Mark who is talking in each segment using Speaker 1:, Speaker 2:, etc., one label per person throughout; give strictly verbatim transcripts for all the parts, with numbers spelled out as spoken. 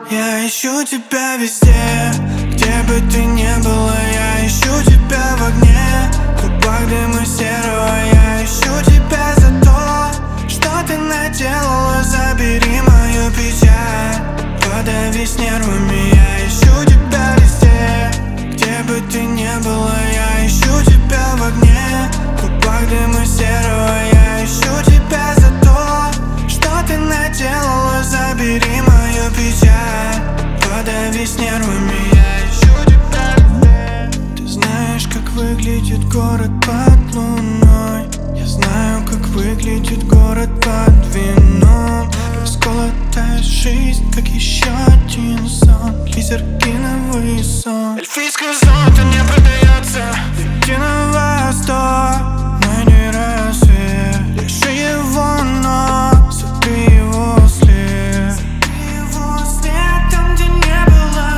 Speaker 1: Я ищу тебя везде, где бы ты ни была. Я ищу тебя в огне, в клубах дыма серого. Я ищу тебя за то, что ты наделала. Забери мою печаль, подавись нервами. Я ищу тебя везде, где бы ты ни была. Я ищу тебя в огне, в клубах дыма серого. Я ищу тебя за то, что ты наделала. Забери мою печаль, подавись нервами. Я ищу тебя везде. Ты знаешь, как выглядит город под луной. Я знаю, как выглядит город под вином. Расколотая жизнь, как еще один сон. Лизергиновый сон. Эльфийское золото не продается. Иди на восток, найди рассвет. Лиши его ног, сотри его след. Сотри его след там, где не было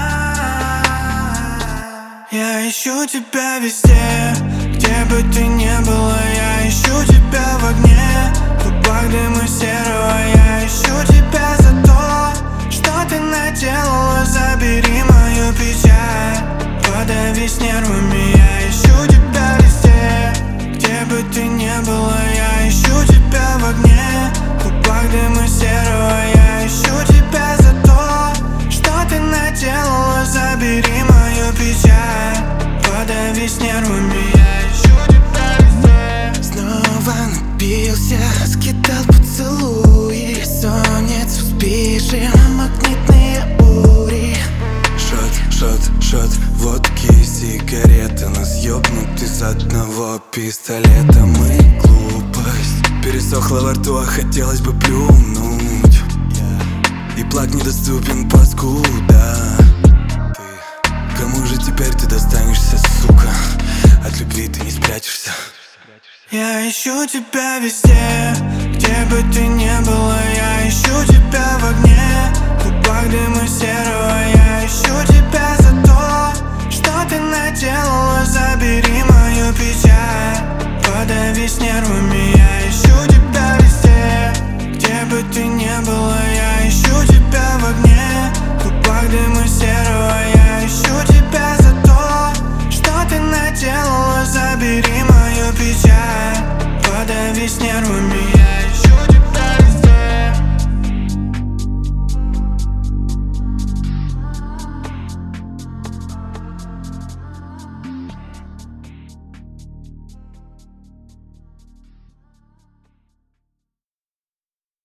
Speaker 1: нас. Я ищу тебя везде, где бы ты ни была. Я ищу тебя в огне, в клубах дыма серого. Я ищу тебя за то, что ты наделала. Забери мою печаль, подавись нервами. Я ищу тебя везде, где бы ты ни была. Я ищу тебя в огне, в клубах дыма серого. Я ищу тебя за то, что ты наделала. Забери мою печаль, подавись нервами. Я ищу тебя везде.
Speaker 2: Снова напился, раскидал поцелуи. Бессонницу спишем, магнитные бури.
Speaker 3: Шот, шот, шот, водки и сигареты. Нас ёбнут из одного пистолета. Мы глупость, пересохла во рту, а хотелось бы плюнуть. И плак недоступен, паскуда. Ты, кому же теперь ты достанешься, сука? От любви ты не спрячешься.
Speaker 1: Я ищу тебя везде, где бы ты ни была. Я ищу тебя в огне,